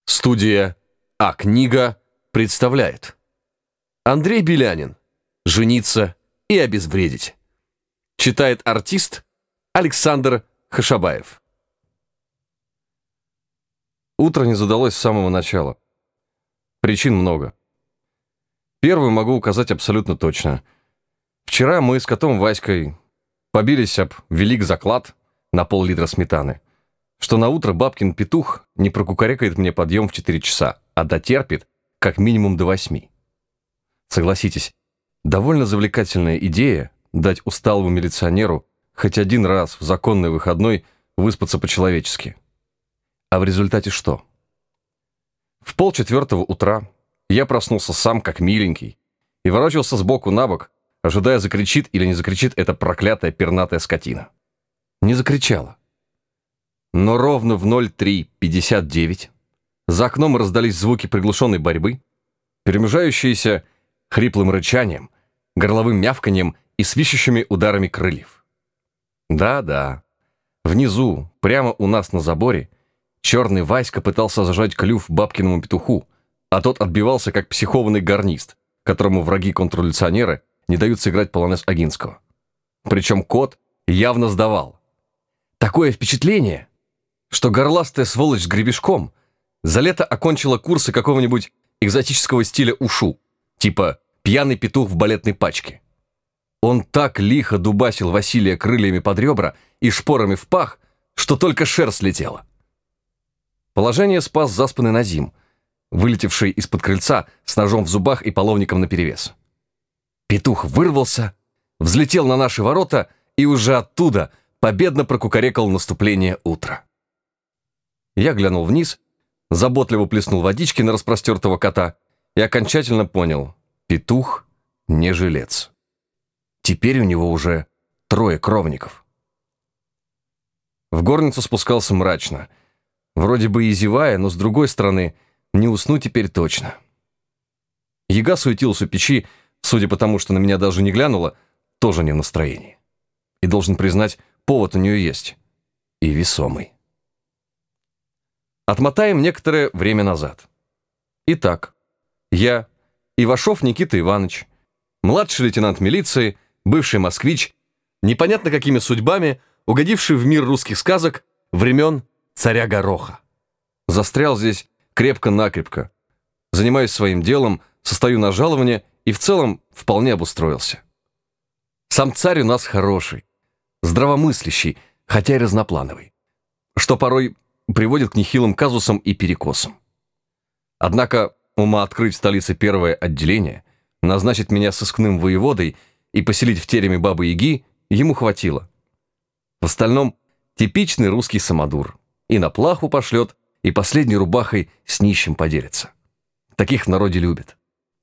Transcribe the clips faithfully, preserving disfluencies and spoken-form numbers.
Студия «А-книга» представляет Андрей Белянин «Жениться и обезвредить». Читает артист Александр Хашабаев. Утро не задалось с самого начала. Причин много. Первую могу указать абсолютно точно. Вчера мы с котом Васькой побились об велик заклад на пол-литра сметаны, что на утро бабкин петух не прокукарекает мне подъем в четыре часа, а дотерпит как минимум до восьми. Согласитесь, довольно завлекательная идея дать усталому милиционеру хоть один раз в законный выходной выспаться по-человечески. А в результате что? В полчетвертого утра я проснулся сам как миленький и ворочался сбоку на бок, ожидая, закричит или не закричит эта проклятая пернатая скотина. Не закричала. Но ровно в ноль три пятьдесят девять за окном раздались звуки приглушенной борьбы, перемежающиеся хриплым рычанием, горловым мявканьем и свищущими ударами крыльев. Да-да, внизу, прямо у нас на заборе, черный Васька пытался зажать клюв бабкиному петуху, а тот отбивался как психованный гарнист, которому враги-контрреволюционеры не дают сыграть полонез Огинского. Причем кот явно сдавал. Такое впечатление, что горластая сволочь с гребешком за лето окончила курсы какого-нибудь экзотического стиля ушу, типа «пьяный петух в балетной пачке». Он так лихо дубасил Василия крыльями под ребра и шпорами в пах, что только шерсть летела. Положение спас заспанный Назим, вылетевший из-под крыльца с ножом в зубах и половником наперевес. Петух вырвался, взлетел на наши ворота и уже оттуда победно прокукарекал наступление утра. Я глянул вниз, заботливо плеснул водички на распростертого кота и окончательно понял — петух не жилец. Теперь у него уже трое кровников. В горницу спускался мрачно, вроде бы и зевая, но с другой стороны, не усну теперь точно. Яга суетилась у печи, судя по тому, что на меня даже не глянула, тоже не в настроении. И должен признать, повод у нее есть. И весомый. Отмотаем некоторое время назад. Итак, я, Ивашов Никита Иванович, младший лейтенант милиции, бывший москвич, непонятно какими судьбами, угодивший в мир русских сказок времен царя Гороха. Застрял здесь крепко-накрепко. Занимаюсь своим делом, состою на жалование и в целом вполне обустроился. Сам царь у нас хороший, здравомыслящий, хотя и разноплановый, что порой приводит к нехилым казусам и перекосам. Однако ума открыть в столице первое отделение, назначить меня сыскным воеводой и поселить в тереме Бабы-Яги ему хватило. В остальном типичный русский самодур. И на плаху пошлет, и последней рубахой с нищим поделится. Таких в народе любят.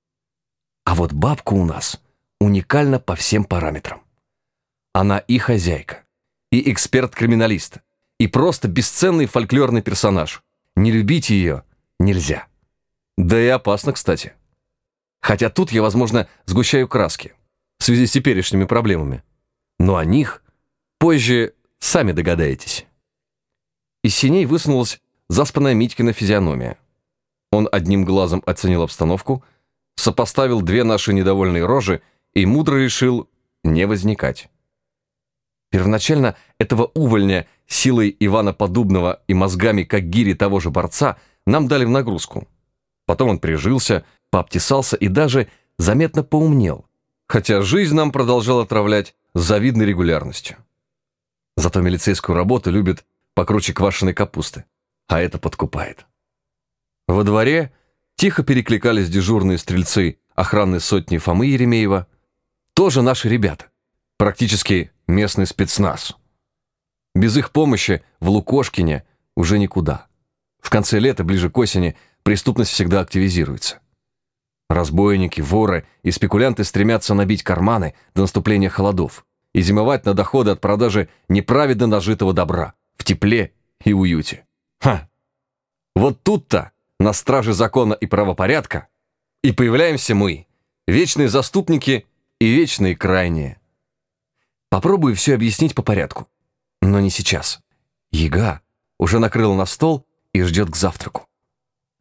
А вот бабка у нас уникальна по всем параметрам. Она и хозяйка, и эксперт-криминалист, и просто бесценный фольклорный персонаж. Не любить ее нельзя. Да и опасно, кстати. Хотя тут я, возможно, сгущаю краски в связи с теперешними проблемами. Но о них позже сами догадаетесь. Из синей высунулась заспанная Митькина физиономия. Он одним глазом оценил обстановку, сопоставил две наши недовольные рожи и мудро решил не возникать. Первоначально этого увольня силой Ивана Подубного и мозгами, как гири того же борца, нам дали в нагрузку. Потом он прижился, пообтесался и даже заметно поумнел, хотя жизнь нам продолжала отравлять с завидной регулярностью. Зато милицейскую работу любит покруче квашеной капусты, а это подкупает. Во дворе тихо перекликались дежурные стрельцы охранной сотни Фомы Еремеева, тоже наши ребята, практически местный спецназ. Без их помощи в Лукошкине уже никуда. В конце лета, ближе к осени, преступность всегда активизируется. Разбойники, воры и спекулянты стремятся набить карманы до наступления холодов и зимовать на доходы от продажи неправедно нажитого добра в тепле и уюте. Ха! Вот тут-то, на страже закона и правопорядка, и появляемся мы, вечные заступники и вечные крайние. Попробую все объяснить по порядку. Но не сейчас. Яга уже накрыла на стол и ждет к завтраку.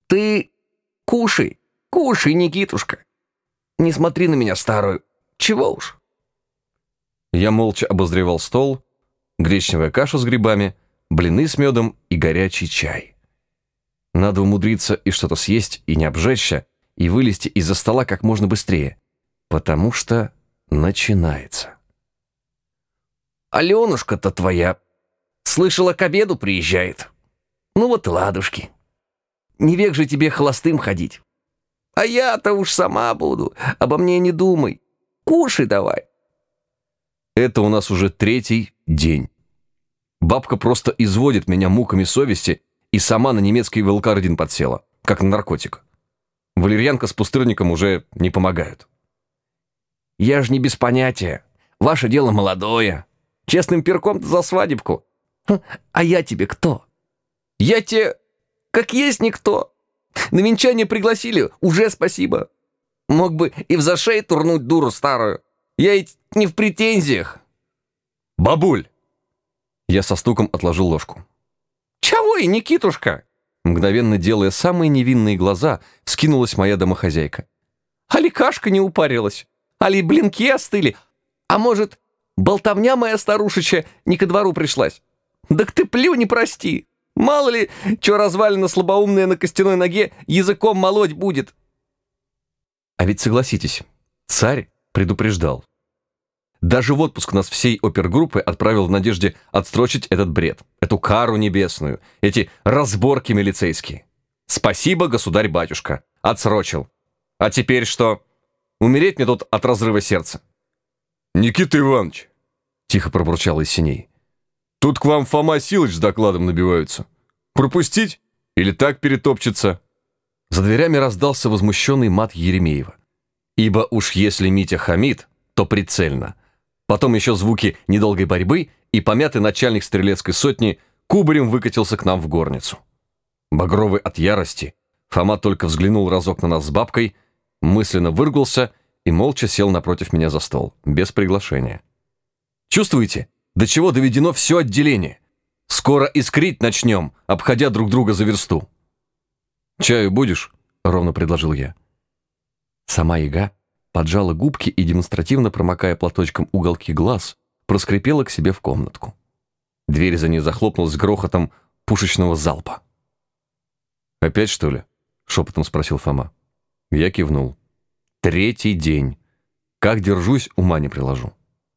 Ты кушай, кушай, Никитушка. Не смотри на меня, старую. Чего уж. Я молча обозревал стол, гречневая каша с грибами, блины с медом и горячий чай. Надо умудриться и что-то съесть, и не обжечься, и вылезти из-за стола как можно быстрее, потому что начинается. Аленушка-то твоя, слышала, к обеду приезжает. Ну вот и ладушки. Не век же тебе холостым ходить. А я-то уж сама буду, обо мне не думай. Кушай давай. Это у нас уже третий день. Бабка просто изводит меня муками совести и сама на немецкий велкардин подсела, как на наркотик. Валерьянка с пустырником уже не помогают. Я ж не без понятия. Ваше дело молодое. Честным перком-то за свадебку. А я тебе кто? Я тебе как есть никто. На венчание пригласили, уже спасибо. Мог бы и в зашей турнуть дуру старую. Я ведь не в претензиях. Бабуль! Я со стуком отложил ложку. Чего и, Никитушка? Мгновенно делая самые невинные глаза, вскинулась моя домохозяйка. Али кашка не упарилась, али блинки остыли, а может, болтовня моя старушечья не ко двору пришлась. Так ты плюнь, прости. Мало ли, что развалина слабоумная на костяной ноге языком молоть будет. А ведь согласитесь, царь предупреждал. Даже в отпуск нас всей опергруппы отправил в надежде отстрочить этот бред, эту кару небесную, эти разборки милицейские. Спасибо, государь-батюшка, отсрочил. А теперь что? Умереть мне тут от разрыва сердца. «Никита Иванович», — тихо пробурчал из синей, — «тут к вам Фома Силыч с докладом набиваются. Пропустить или так перетопчется?» За дверями раздался возмущенный мат Еремеева. Ибо уж если Митя хамит, то прицельно. Потом еще звуки недолгой борьбы, и помятый начальник стрелецкой сотни кубарем выкатился к нам в горницу. Багровый от ярости, Фома только взглянул разок на нас с бабкой, мысленно выругался и молча сел напротив меня за стол, без приглашения. Чувствуете, до чего доведено все отделение? Скоро искрить начнем, обходя друг друга за версту. «Чаю будешь?» — ровно предложил я. Сама яга поджала губки и, демонстративно промокая платочком уголки глаз, проскрипела к себе в комнатку. Дверь за ней захлопнулась с грохотом пушечного залпа. «Опять, что ли?» — шепотом спросил Фома. Я кивнул. «Третий день. Как держусь, ума не приложу».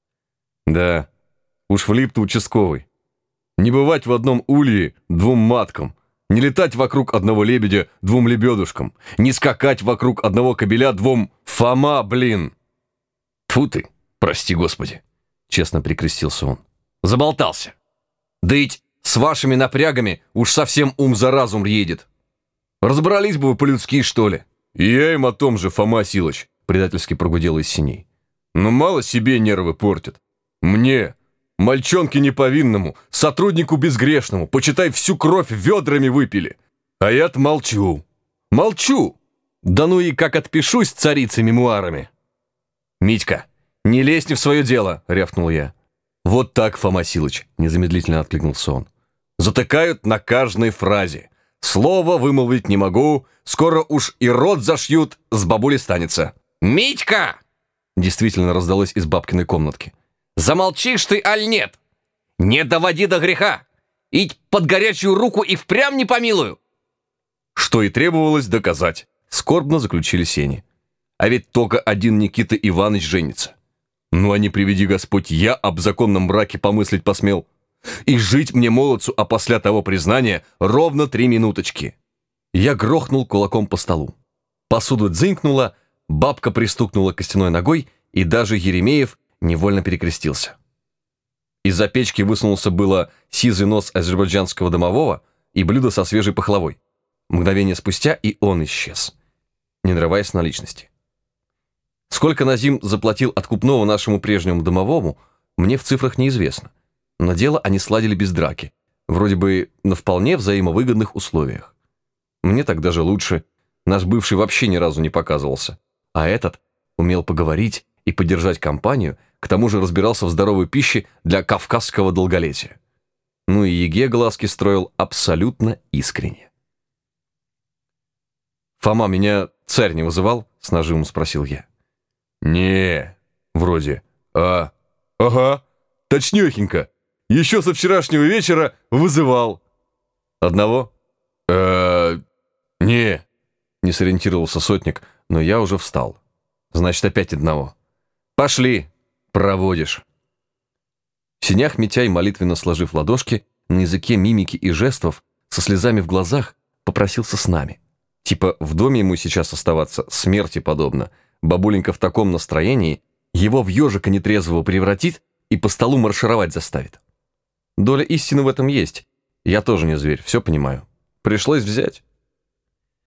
«Да, уж влип ты, участковый. Не бывать в одном улье двум маткам, не летать вокруг одного лебедя двум лебедушкам, не скакать вокруг одного кобеля двум... Фома, блин!» «Тьфу ты, прости господи!» — честно прикрестился он. «Заболтался! Да ведь с вашими напрягами уж совсем ум за разум едет. Разобрались бы вы по-людски, что ли?» «И я им о том же, Фома Силыч!» — предательски прогудел из синей. «Но мало себе нервы портят. Мне, мальчонке неповинному, сотруднику безгрешному, почитай, всю кровь ведрами выпили. А я-то молчу. Молчу! Да ну и как отпишусь царице мемуарами!» «Митька, не лезь не в свое дело!» — рявкнул я. «Вот так, Фома Силыч!» — незамедлительно откликнулся он. «Затыкают на каждой фразе. Слово вымолвить не могу, скоро уж и рот зашьют, с бабули станется». «Митька!» — действительно раздалось из бабкиной комнатки. «Замолчишь ты, аль нет? Не доводи до греха! Ить под горячую руку и впрямь не помилую!» Что и требовалось доказать, скорбно заключили сени. А ведь только один Никита Иванович женится. Ну а не приведи Господь, я об законном браке помыслить посмел. И жить мне, молодцу, а после того признания ровно три минуточки. Я грохнул кулаком по столу. Посуда дзынькнула, бабка пристукнула костяной ногой, и даже Еремеев невольно перекрестился. Из-за печки высунулся было сизый нос азербайджанского домового и блюдо со свежей пахлавой. Мгновение спустя и он исчез, не нарываясь на личности. Сколько Назим заплатил откупного нашему прежнему домовому, мне в цифрах неизвестно. Но дело они сладили без драки, вроде бы на вполне взаимовыгодных условиях. Мне так даже лучше. Наш бывший вообще ни разу не показывался. А этот умел поговорить и поддержать компанию, к тому же разбирался в здоровой пище для кавказского долголетия. Ну и Еге глазки строил абсолютно искренне. Фома, меня царь не вызывал?» — с нажимом спросил я. «Не, вроде. А, ага, точнёхенько. Еще со вчерашнего вечера вызывал». «Одного?» «Э, не», — не сориентировался сотник, но я уже встал. «Значит, опять одного. Пошли, проводишь». В сенях Митяй, молитвенно сложив ладошки, на языке мимики и жестов, со слезами в глазах, попросился с нами. Типа в доме ему сейчас оставаться смерти подобно. Бабуленька в таком настроении его в ежика нетрезвого превратит и по столу маршировать заставит. Доля истины в этом есть. Я тоже не зверь, все понимаю. Пришлось взять.